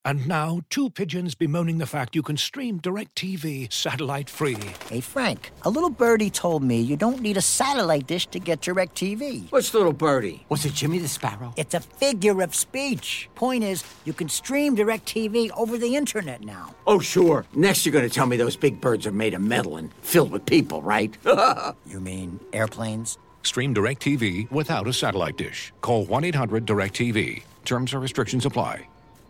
And now, two pigeons bemoaning the fact you can stream DirecTV satellite-free. Hey, Frank, a little birdie told me you don't need a satellite dish to get DirecTV. What's little birdie? Was it Jimmy the Sparrow? It's a figure of speech. Point is, you can stream DirecTV over the internet now. Oh, sure. Next you're going to tell me those big birds are made of metal and filled with people, right? You mean airplanes? Stream DirecTV without a satellite dish. Call 1-800-DirecTV. Terms and restrictions apply.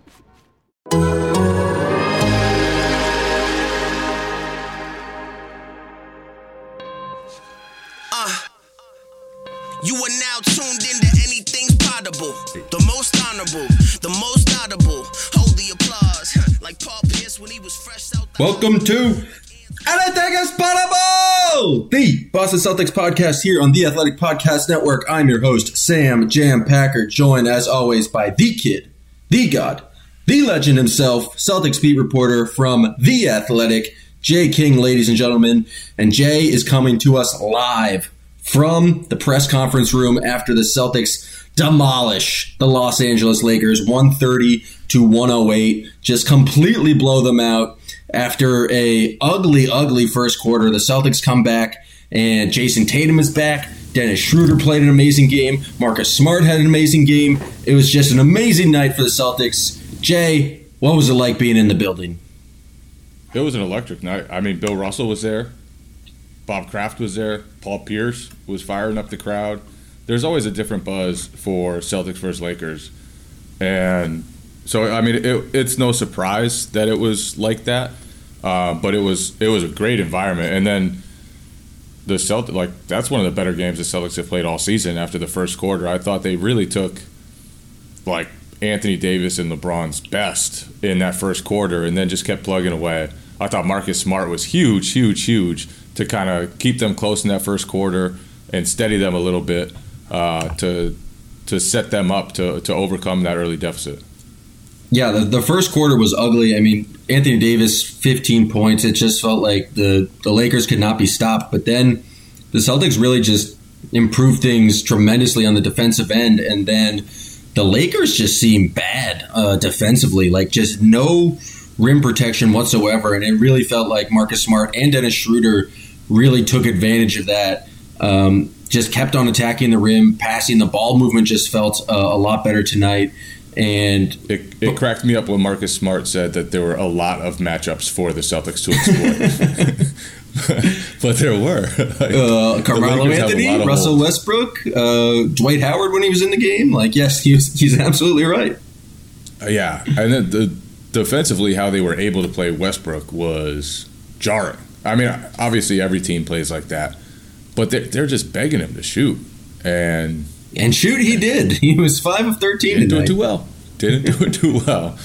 You are now tuned into Anything's Potable. The most honorable, the most audible. Hold the applause, like Paul Pierce when he was fresh out. Welcome to Anything is Potable, the Boston Celtics podcast here on the Athletic Podcast Network. I'm your host, Sam Jam Packer, joined as always by the kid, the god, the legend himself, Celtics beat reporter from The Athletic, Jay King, ladies and gentlemen. And Jay is coming to us live from the press conference room after the Celtics demolish the Los Angeles Lakers 130-108, just completely blow them out. After a ugly first quarter, the Celtics come back, and Jason Tatum is back. Dennis Schroeder played an amazing game. Marcus Smart had an amazing game. It was just an amazing night for the Celtics. Jay, what was it like being in the building? It was an electric night. I mean, Bill Russell was there. Bob Kraft was there. Paul Pierce was firing up the crowd. There's always a different buzz for Celtics versus Lakers. And so, I mean, it's no surprise that it was like that. But it was a great environment. And then the Celtics, that's one of the better games the Celtics have played all season after the first quarter. I thought they really took, Anthony Davis and LeBron's best in that first quarter and then just kept plugging away. I thought Marcus Smart was huge to kind of keep them close in that first quarter and steady them a little bit to set them up to overcome that early deficit. Yeah, the first quarter was ugly. I mean, Anthony Davis, 15 points. It just felt like the Lakers could not be stopped. But then the Celtics really just improved things tremendously on the defensive end. And then the Lakers just seemed bad defensively, just no rim protection whatsoever. And it really felt like Marcus Smart and Dennis Schroeder really took advantage of that. Just kept on attacking the rim, passing. The ball movement just felt a lot better tonight. And it cracked me up when Marcus Smart said that there were a lot of matchups for the Celtics to exploit. But there were. Carmelo Anthony, Russell Westbrook, Dwight Howard when he was in the game. Yes, he's absolutely right. Yeah, and then defensively, how they were able to play Westbrook was jarring. I mean, obviously every team plays like that, but they're just begging him to shoot. And shoot, he did. He was 5 of 13 Didn't tonight. do it too well.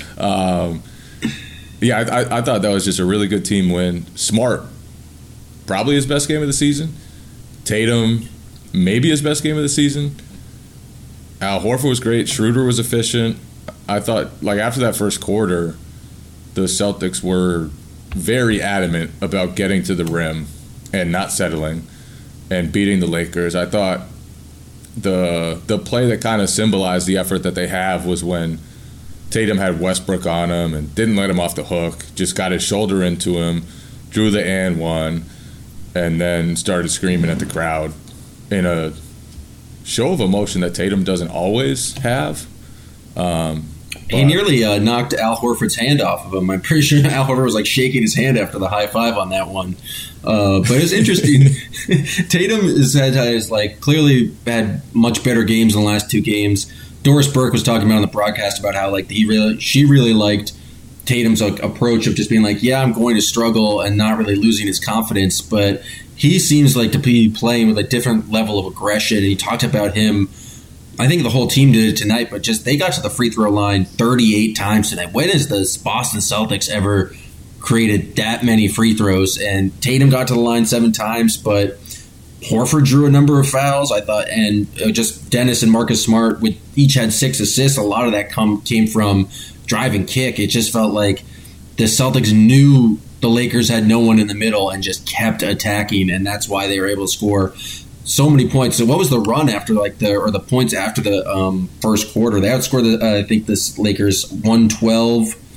I thought that was just a really good team win. Smart, probably his best game of the season. Tatum, maybe his best game of the season. Al Horford was great. Schroeder was efficient. I thought, after that first quarter, the Celtics were very adamant about getting to the rim and not settling and beating the Lakers. I thought the play that kind of symbolized the effort that they have was when Tatum had Westbrook on him and didn't let him off the hook, just got his shoulder into him, drew the and one, and then started screaming at the crowd in a show of emotion that Tatum doesn't always have. He nearly knocked Al Horford's hand off of him. I'm pretty sure Al Horford was shaking his hand after the high five on that one. But it's interesting. Tatum has clearly had much better games in the last two games. Doris Burke was talking about on the broadcast about how she really liked Tatum's approach of just being I'm going to struggle and not really losing his confidence. But he seems to be playing with a different level of aggression. And he talked about him. I think the whole team did it tonight, but they got to the free throw line 38 times tonight. When has the Boston Celtics ever created that many free throws? And Tatum got to the line 7 times, but Horford drew a number of fouls, I thought, and just Dennis and Marcus Smart each had 6 assists. A lot of that came from drive and kick. It just felt like the Celtics knew the Lakers had no one in the middle and just kept attacking, and that's why they were able to score so many points. So what was the run after the points after the first quarter? They outscored I think this Lakers 112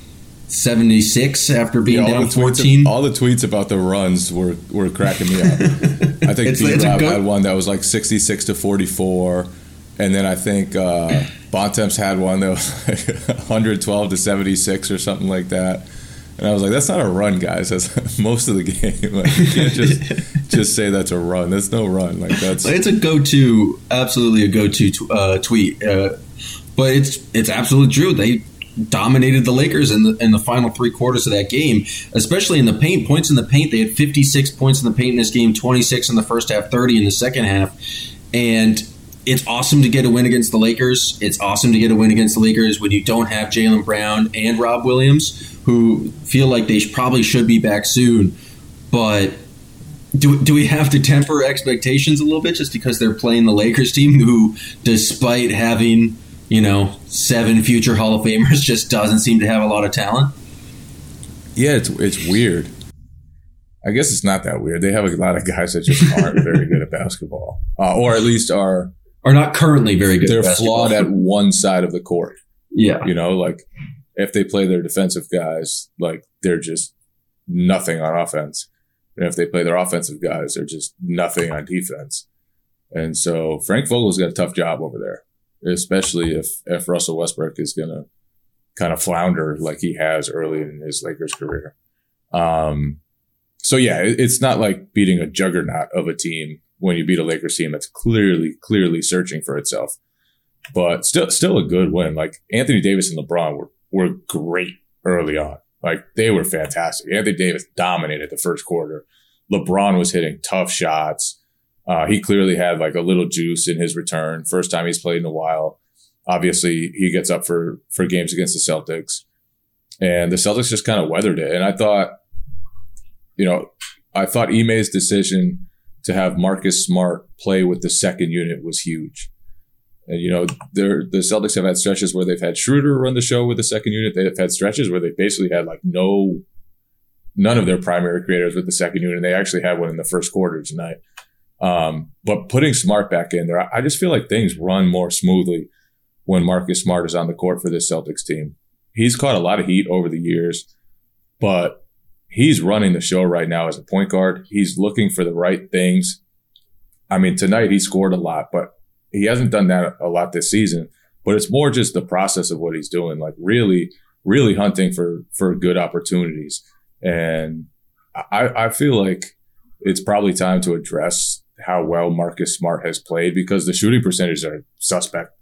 76 after being down the 14. All the tweets about the runs were cracking me up. I think B-Rob had one that was like 66 to 44. And then I think Bontemps had one that was like 112 to 76 or something like that. And I was like, that's not a run, guys. That's most of the game. Like, you can't just say that's a run. That's no run. Like that's it's a go-to, absolutely a go-to tweet. But it's absolutely true. They dominated the Lakers in the final three quarters of that game, especially in the paint. Points in the paint. They had 56 points in the paint in this game, 26 in the first half, 30 in the second half. And it's awesome to get a win against the Lakers. It's awesome to get a win against the Lakers when you don't have Jaylen Brown and Rob Williams, who feel like they probably should be back soon. But do we have to temper expectations a little bit just because they're playing the Lakers team who, despite having, 7 future Hall of Famers, just doesn't seem to have a lot of talent? Yeah, it's weird. I guess it's not that weird. They have a lot of guys that just aren't very good at basketball, or at least are not currently very good. They're flawed at one side of the court. Yeah, like if they play their defensive guys, like they're just nothing on offense, and if they play their offensive guys, they're just nothing on defense. And so Frank Vogel's got a tough job over there, especially if Russell Westbrook is going to kind of flounder like he has early in his Lakers career. So yeah, it's not like beating a juggernaut of a team when you beat a Lakers team that's clearly searching for itself, but still a good win. Like Anthony Davis and LeBron were great early on. Like they were fantastic. Anthony Davis dominated the first quarter. LeBron was hitting tough shots. He clearly had like a little juice in his return. First time he's played in a while. Obviously he gets up for games against the Celtics, and the Celtics just kind of weathered it. And I thought Ime's decision to have Marcus Smart play with the second unit was huge. And, the Celtics have had stretches where they've had Schroeder run the show with the second unit. They've had stretches where they basically had like none of their primary creators with the second unit. And they actually had one in the first quarter tonight. But putting Smart back in there, I just feel like things run more smoothly when Marcus Smart is on the court for this Celtics team. He's caught a lot of heat over the years, but he's running the show right now as a point guard. He's looking for the right things. I mean, tonight he scored a lot, but he hasn't done that a lot this season. But it's more just the process of what he's doing, like really, really hunting for good opportunities. And I feel like it's probably time to address how well Marcus Smart has played, because the shooting percentages are suspect.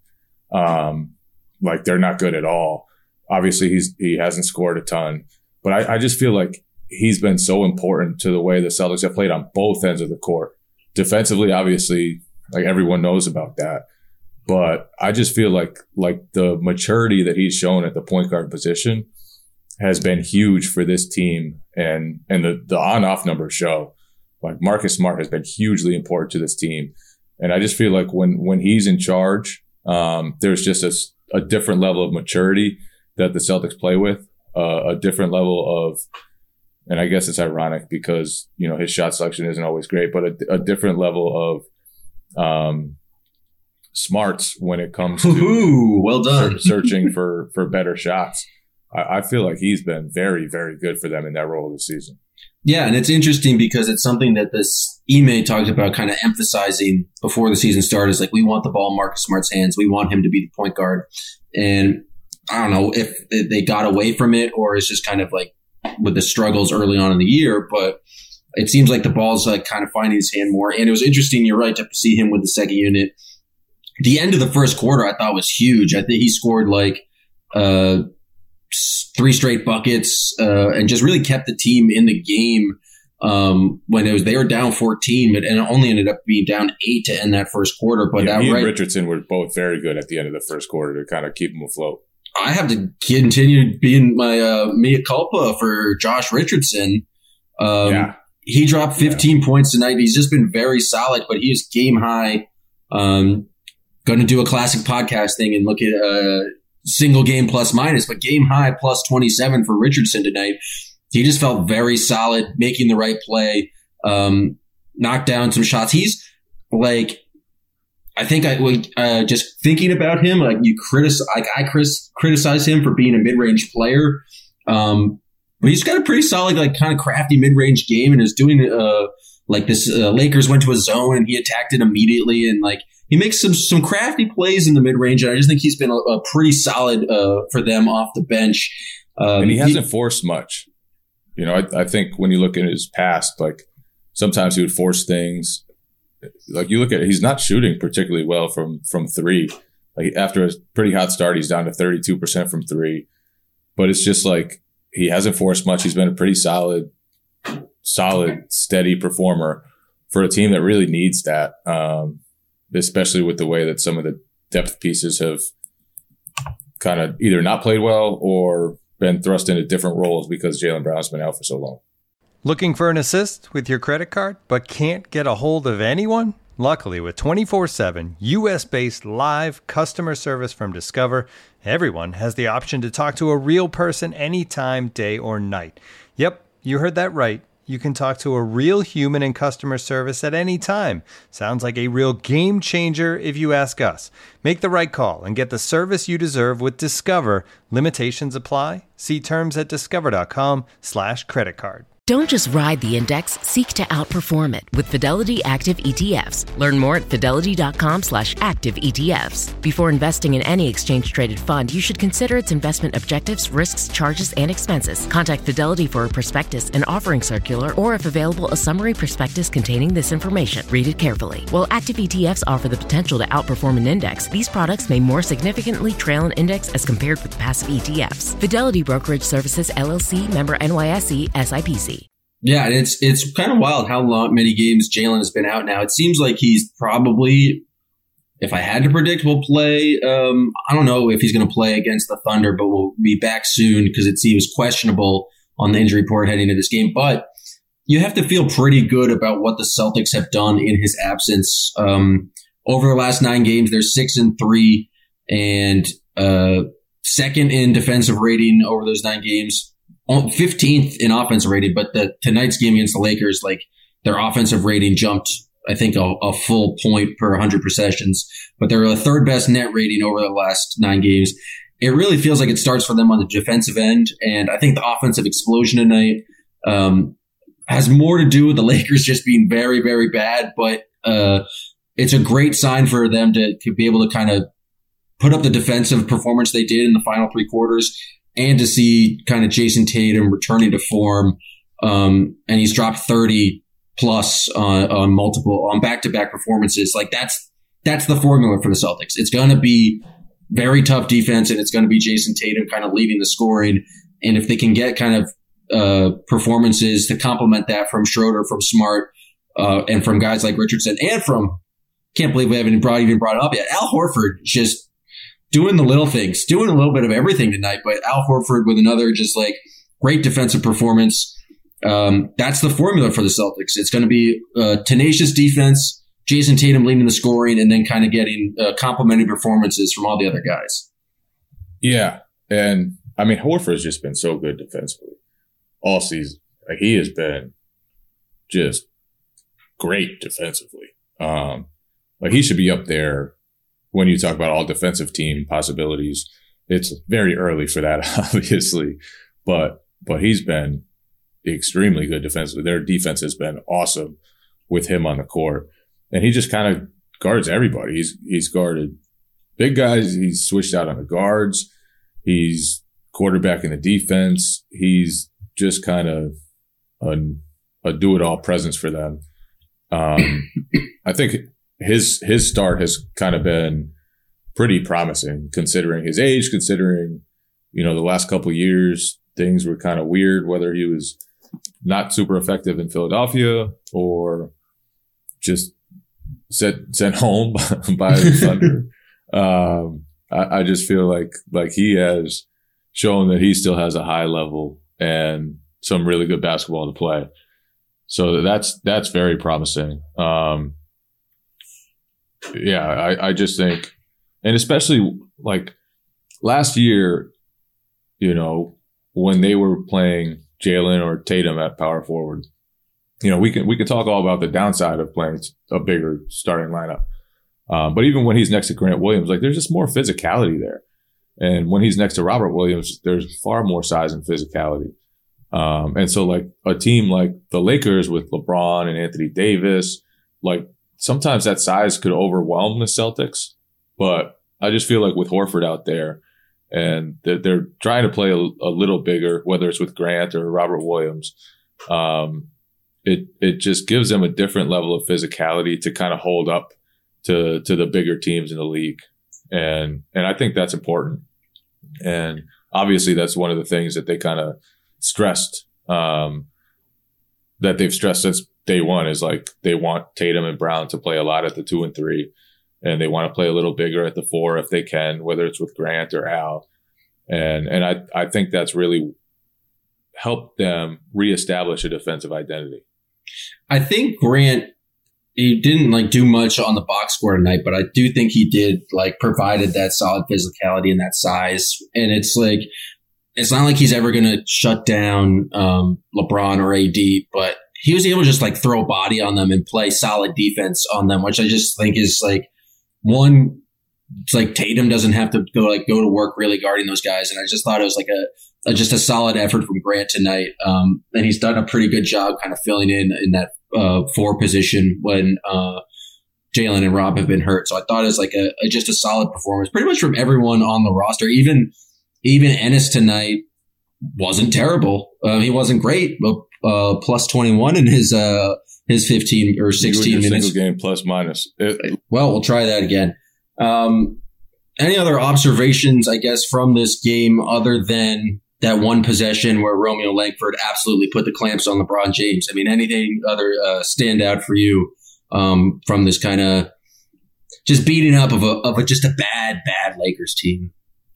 Like they're not good at all. Obviously, he hasn't scored a ton, but I just feel like he's been so important to the way the Celtics have played on both ends of the court. Defensively, obviously, like everyone knows about that. But I just feel like the maturity that he's shown at the point guard position has been huge for this team, and the on-off numbers show. Like Marcus Smart has been hugely important to this team. And I just feel like when he's in charge, there's just a different level of maturity that the Celtics play with, a different level of, and I guess it's ironic because, his shot selection isn't always great, but a different level of smarts when it comes to well done. searching for better shots. I feel like he's been very, very good for them in that role this season. Yeah, and it's interesting because it's something that this Ime talked about kind of emphasizing before the season started. Is like, we want the ball in Marcus Smart's hands. We want him to be the point guard. And I don't know if they got away from it or it's just kind of like with the struggles early on in the year, but it seems like the ball's like kind of finding his hand more. And it was interesting, you're right, to see him with the second unit. The end of the first quarter I thought was huge. I think he scored like 3 straight buckets and just really kept the team in the game when they were down 14, and it only ended up being down 8 to end that first quarter. But he and Richardson were both very good at the end of the first quarter to kind of keep them afloat. I have to continue being my mea culpa for Josh Richardson. He dropped 15 points tonight. He's just been very solid, but he is game high. Going to do a classic podcast thing and look at single game plus minus, but game high plus 27 for Richardson tonight. He just felt very solid, making the right play, knocked down some shots. He's like, I think just thinking about him, like I criticize him for being a mid-range player, But he's got a pretty solid, like kind of crafty mid-range game, and is doing like this. Lakers went to a zone and he attacked it immediately, and like he makes some crafty plays in the mid-range. And I just think he's been a pretty solid for them off the bench. And he hasn't forced much. You know, I think when you look at his past, like sometimes he would force things. Like you look at it, he's not shooting particularly well from three. Like after a pretty hot start, he's down to 32% from three. But it's just like he hasn't forced much. He's been a pretty solid, steady performer for a team that really needs that, especially with the way that some of the depth pieces have kind of either not played well or been thrust into different roles because Jaylen Brown's been out for so long. Looking for an assist with your credit card but can't get a hold of anyone? Luckily, with 24/7 U.S.-based live customer service from Discover, everyone has the option to talk to a real person anytime, day or night. Yep, you heard that right. You can talk to a real human in customer service at any time. Sounds like a real game changer if you ask us. Make the right call and get the service you deserve with Discover. Limitations apply. See terms at discover.com/creditcard. Don't just ride the index, seek to outperform it with Fidelity Active ETFs. Learn more at fidelity.com/active ETFs. Before investing in any exchange-traded fund, you should consider its investment objectives, risks, charges, and expenses. Contact Fidelity for a prospectus, an offering circular, or if available, a summary prospectus containing this information. Read it carefully. While active ETFs offer the potential to outperform an index, these products may more significantly trail an index as compared with passive ETFs. Fidelity Brokerage Services, LLC, member NYSE, SIPC. Yeah, and it's kind of wild how many games Jaylen has been out now. It seems like he's probably, if I had to predict, will play. I don't know if he's going to play against the Thunder, but we'll be back soon because it seems questionable on the injury report heading into this game. But you have to feel pretty good about what the Celtics have done in his absence. Over the last 9 games, they're 6-3 and second in defensive rating over those 9 games. 15th in offensive rating, but tonight's game against the Lakers, like their offensive rating jumped, I think, a full point per 100 possessions, but they're the 3rd best net rating over the last 9 games. It really feels like it starts for them on the defensive end, and I think the offensive explosion tonight has more to do with the Lakers just being very, very bad, but it's a great sign for them to be able to kind of put up the defensive performance they did in the final 3 quarters. And to see kind of Jason Tatum returning to form, and he's dropped 30 plus on back-to-back performances. Like that's the formula for the Celtics. It's going to be very tough defense, and it's going to be Jason Tatum kind of leading the scoring. And if they can get kind of performances to complement that from Schroeder, from Smart, and from guys like Richardson, and from, can't believe we haven't even brought it up yet, Al Horford, just doing the little things, doing a little bit of everything tonight, but Al Horford with another just like great defensive performance. That's the formula for the Celtics. It's going to be tenacious defense, Jason Tatum leading the scoring, and then kind of getting complimentary performances from all the other guys. Yeah. And I mean, Horford has just been so good defensively all season. Like he has been just great defensively. Like he should be up there. When you talk about all defensive team possibilities, it's very early for that, obviously, but he's been extremely good defensively. Their defense has been awesome with him on the court, and he just kind of guards everybody. He's guarded big guys. He's switched out on the guards. He's quarterbacking the defense. He's just kind of a do-it-all presence for them. I think his start has kind of been pretty promising considering his age, considering, the last couple of years, things were kind of weird, whether he was not super effective in Philadelphia or just sent home by the Thunder. I just feel like he has shown that he still has a high level and some really good basketball to play. So that's very promising. I just think, and especially like last year, when they were playing Jaylen or Tatum at power forward, we can talk all about the downside of playing a bigger starting lineup. But even when he's next to Grant Williams, like there's just more physicality there. And when he's next to Robert Williams, there's far more size and physicality. And so like a team like the Lakers with LeBron and Anthony Davis, like sometimes that size could overwhelm the Celtics. But I just feel like with Horford out there and they're trying to play a little bigger, whether it's with Grant or Robert Williams, it just gives them a different level of physicality to kind of hold up to the bigger teams in the league. And I think that's important. And obviously that's one of the things that they kind of stressed, that they've stressed since day one is like they want Tatum and Brown to play a lot at the 2 and 3, and they want to play a little bigger at the 4 if they can, whether it's with Grant or Al. And I think that's really helped them reestablish a defensive identity. I think Grant, he didn't like do much on the box score tonight, but I do think he did like provided that solid physicality and that size. And it's like, it's not like he's ever going to shut down LeBron or AD, but he was able to just like throw a body on them and play solid defense on them, which I just think is like one, it's like Tatum doesn't have to go to work really guarding those guys. And I just thought it was like just a solid effort from Grant tonight. And he's done a pretty good job kind of filling in that 4 position when Jalen and Rob have been hurt. So I thought it was like just a solid performance pretty much from everyone on the roster. Even Ennis tonight wasn't terrible. He wasn't great, but plus 21 in his 15 or 16 minutes. Single game plus minus. Well, we'll try that again. Any other observations, I guess, from this game other than that one possession where Romeo Langford absolutely put the clamps on LeBron James? I mean, anything other stand out for you from this kind of just beating up of just a bad Lakers team?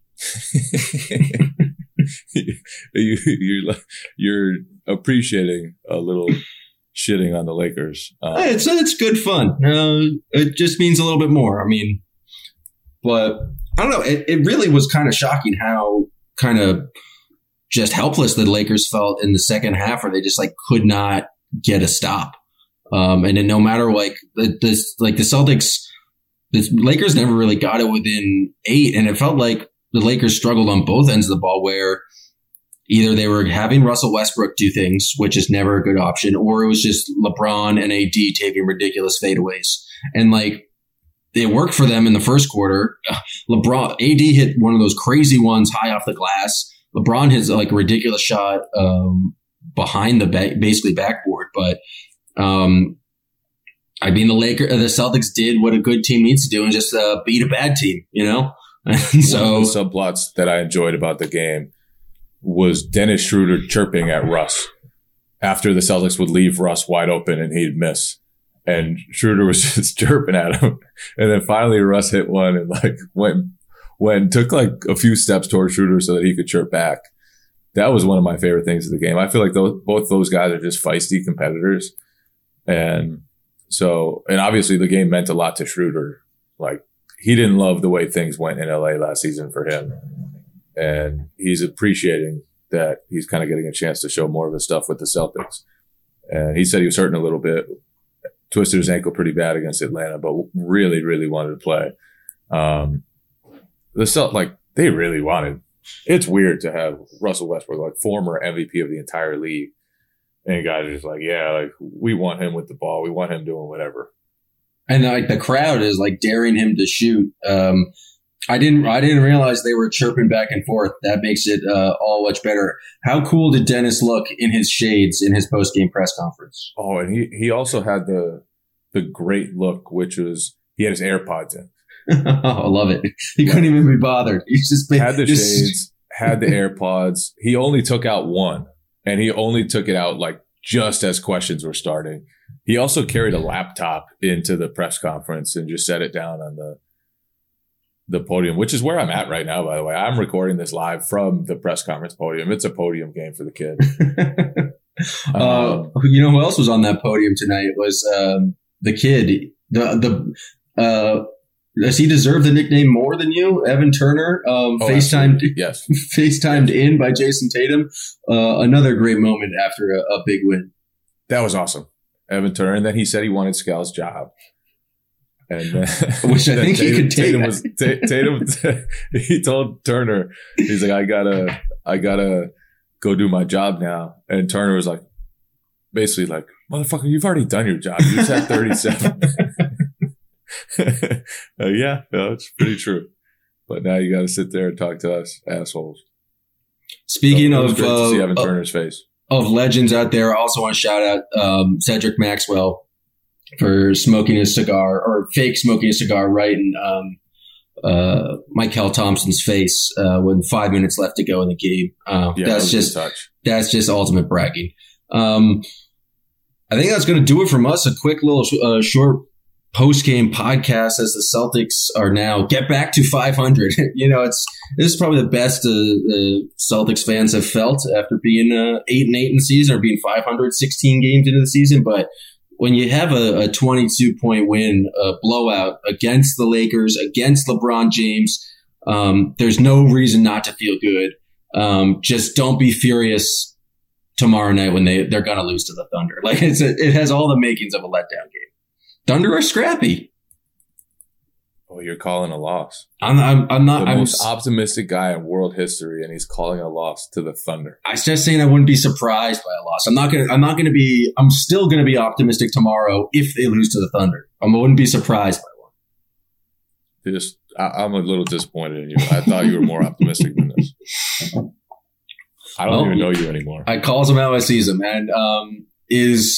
You're appreciating a little shitting on the Lakers. It's good fun. It just means a little bit more. I mean, but I don't know. It really was kind of shocking how kind of just helpless the Lakers felt in the second half, where they just like could not get a stop. And then no matter like the Celtics, the Lakers never really got it within 8, and it felt like the Lakers struggled on both ends of the ball, where either they were having Russell Westbrook do things, which is never a good option, or it was just LeBron and AD taking ridiculous fadeaways. And like, it worked for them in the first quarter. AD hit one of those crazy ones high off the glass. LeBron hits like a ridiculous shot behind the basically backboard. But I mean, the Celtics did what a good team needs to do and just beat a bad team, you know? And so one of the subplots that I enjoyed about the game was Dennis Schroeder chirping at Russ after the Celtics would leave Russ wide open and he'd miss. And Schroeder was just chirping at him. And then finally Russ hit one and like went took like a few steps towards Schroeder so that he could chirp back. That was one of my favorite things of the game. I feel like both those guys are just feisty competitors. And obviously the game meant a lot to Schroeder. Like, he didn't love the way things went in LA last season for him. And he's appreciating that he's kind of getting a chance to show more of his stuff with the Celtics. And he said he was hurting a little bit, twisted his ankle pretty bad against Atlanta, but really, really wanted to play. The Celtics, like, they really wanted. It's weird to have Russell Westbrook, like former MVP of the entire league, and guys are just like, yeah, like, we want him with the ball. We want him doing whatever. And like the crowd is like daring him to shoot. I didn't realize they were chirping back and forth. That makes it all much better. How cool did Dennis look in his shades in his post-game press conference? Oh, and he also had the great look, which was he had his AirPods in. I love it. He couldn't even be bothered. He just had the shades, had the AirPods. He only took out one, and he only took it out like just as questions were starting. He also carried a laptop into the press conference and just set it down on the podium, which is where I'm at right now, by the way. I'm recording this live from the press conference podium. It's a podium game for the kid. You know who else was on that podium tonight was the kid. Does he deserve the nickname more than you? Evan Turner, FaceTimed, yes. FaceTimed in by Jason Tatum. Another great moment after a big win. That was awesome. Evan Turner. And then he said he wanted Scal's job. And which I think he could take. Tatum, he told Turner, he's like, I gotta go do my job now. And Turner was like, basically like, motherfucker, you've already done your job. You just had 37. Yeah, no, it's pretty true. But now you got to sit there and talk to us assholes. Speaking of, great to see Evan Turner's face. Of legends out there, I also want to shout out Cedric Maxwell for smoking his cigar, or fake smoking his cigar, right in Michael Thompson's face when 5 minutes left to go in the game. That's just ultimate bragging. I think that's going to do it from us. A quick little short post-game podcast as the Celtics are now get back to 500. This is probably the best Celtics fans have felt after being 8-8 in the season, or being 500 16 games into the season. But when you have a 22-point win, a blowout against the Lakers, against LeBron James, there's no reason not to feel good. Just don't be furious tomorrow night when they're going to lose to the Thunder. Like it has all the makings of a letdown game. Thunder are scrappy. Oh, you're calling a loss. I'm not the most optimistic guy in world history, and he's calling a loss to the Thunder. I was just saying I wouldn't be surprised by a loss. I'm still gonna be optimistic tomorrow if they lose to the Thunder. I wouldn't be surprised by one. I'm a little disappointed in you. I thought you were more optimistic than this. I don't even know you anymore. I calls him out, I sees him, and is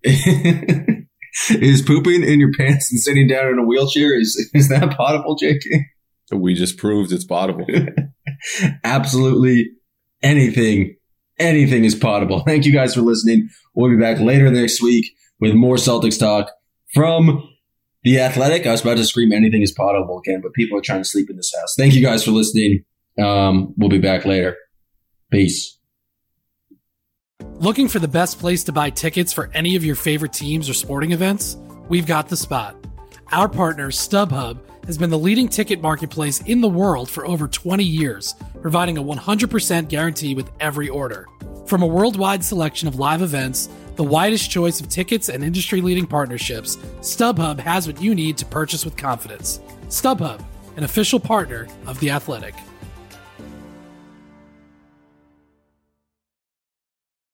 pooping in your pants and sitting down in a wheelchair, is that potable, JK? We just proved it's potable. Absolutely anything is potable. Thank you guys for listening. We'll be back later next week with more Celtics talk from The Athletic. I was about to scream anything is potable again, but people are trying to sleep in this house. Thank you guys for listening. We'll be back later. Peace. Looking for the best place to buy tickets for any of your favorite teams or sporting events? We've got the spot. Our partner, StubHub, has been the leading ticket marketplace in the world for over 20 years, providing a 100% guarantee with every order. From a worldwide selection of live events, the widest choice of tickets, and industry-leading partnerships, StubHub has what you need to purchase with confidence. StubHub, an official partner of The Athletic.